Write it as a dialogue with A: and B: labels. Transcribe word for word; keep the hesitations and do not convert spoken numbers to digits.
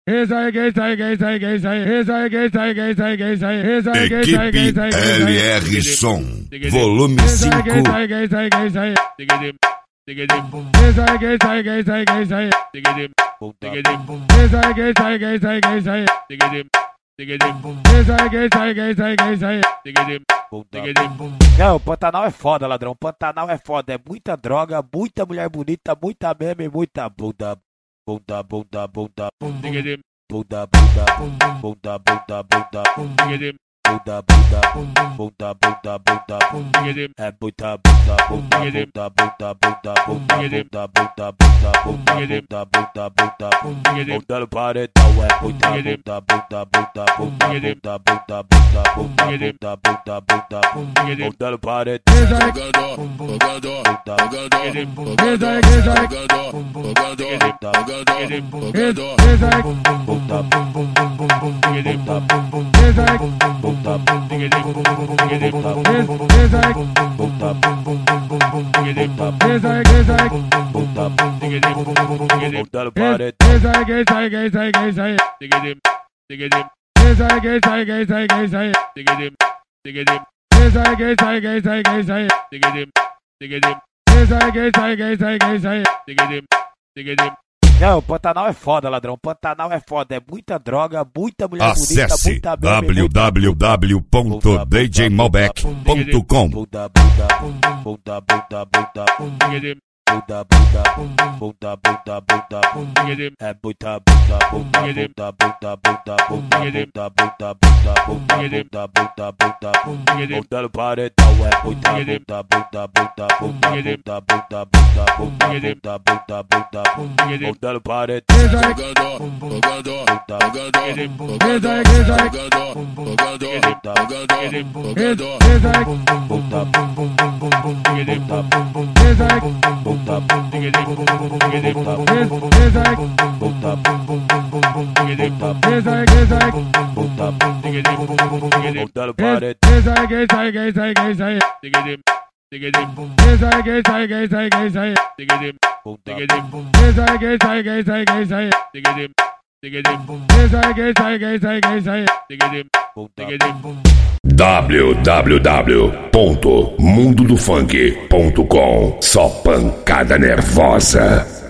A: Equipe L R Som, volume cinco.
B: É, o Pantanal é foda, ladrão. O Pantanal é foda. É muita droga, muita mulher bonita, muita meme, muita bunda. Bunda, bunda, bunda. Bunda, bunda, bunda. Bunda, bunda, bunda. Bunda, bunda, bunda, bunda, bunda. É muita bunda, bunda, bunda, bunda, bunda, bunda, bunda, bunda, bunda, bunda, bunda, bunda, bunda. Bunda no paredão é muita bunda, bunda, bunda, bunda, bunda, bunda, bunda, bunda, bunda, bunda, bunda. Bunda no paredão. É, o Pantanal é foda, ladrão. O Pantanal é foda. É muita droga, muita mulher
A: Acesse
B: bonita, muita meme,
A: w w w ponto d j malbec ponto com.
B: Bunda, bunda, bunda, bunda, bunda, bunda. Bunda, bunda, bunda, bunda, bunda, bunda. É muita bunda, bunda, bunda, bunda, bunda, bunda, bunda, bunda, bunda, bunda, bunda, bunda, bunda. Bunda no paredão é muita bunda, bunda, bunda, bunda, bunda, bunda, bunda, bunda, bunda, bunda, bunda. Bunda no paredão.
A: w w w ponto mundo do funk ponto com. Só pancada nervosa.